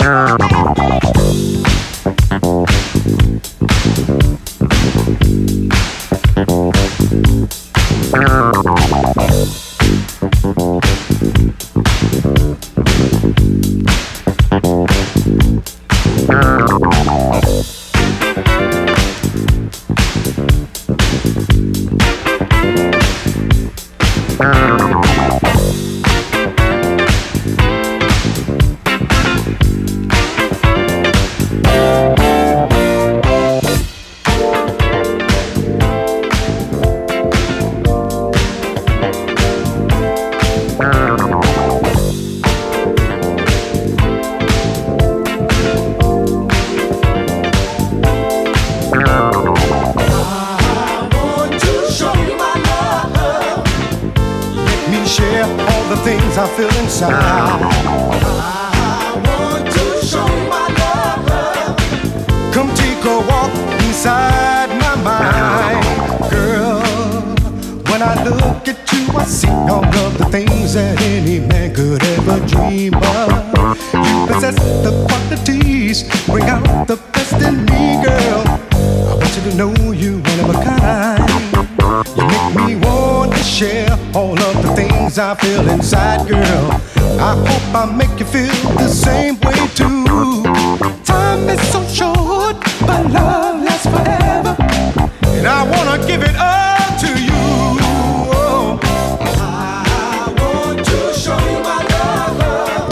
I feel inside, girl. I hope I make you feel the same way too. Time is so short, but love lasts forever, and I wanna give it all to you. Oh. I want to show you my love.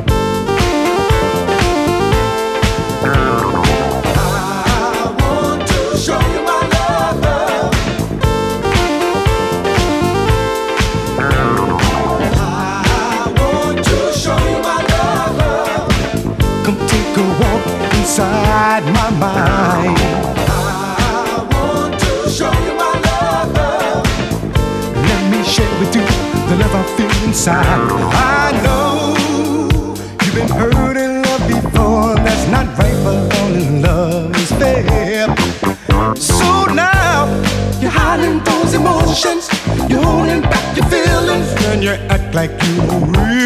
I want to show you my love. Inside my mind, I want to show you my love. Let me share with you the love I feel inside. I know you've been hurt in love before. That's not right, but all in love is fair. So now you're hiding those emotions, you're holding back your feelings, and you act like you real.